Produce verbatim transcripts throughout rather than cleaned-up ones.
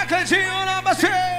cantinho na bacia.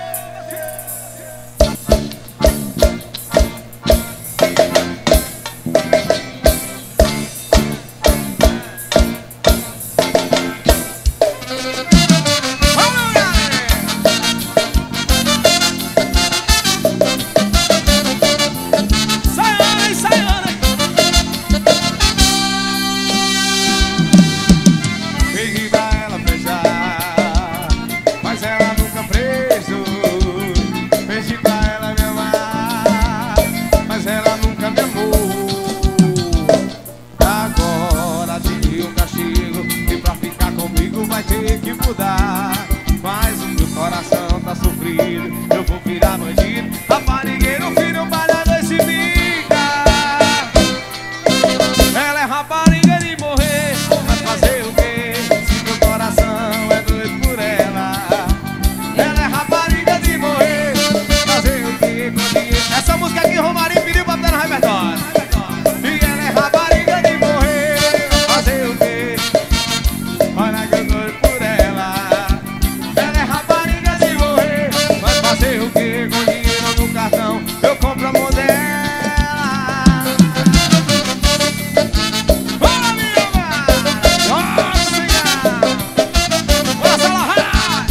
Eu vou virar bandido, raparigueiro, filho, balhado esse fica. Ela é rapariga de morrer, mas fazer o quê? Se meu coração é doido por ela. Ela é rapariga de morrer, fazer o quê? Essa música aqui Romarinho pediu pra botar no repertório. E ela é rapariga de morrer, fazer o quê? Olha que eu tô doido por ela. Ela é rapariga de morrer, fazer o que com dinheiro no cartão eu compro a mão dela. Bora, minha nossa senhora, bora, Salahai.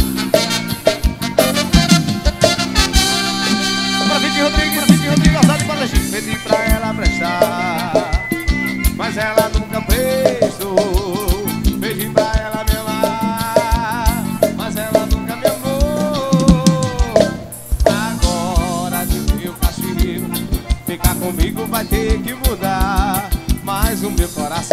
Pra Vicky Rodrigues, Vicky Rodrigues, Alçado de Palanchim. Pedi pra ela prestar, mas ela nunca prestou. Pedi pra ela me amar, mas ela nunca me amou. Ficar comigo vai ter que mudar, mas o meu coração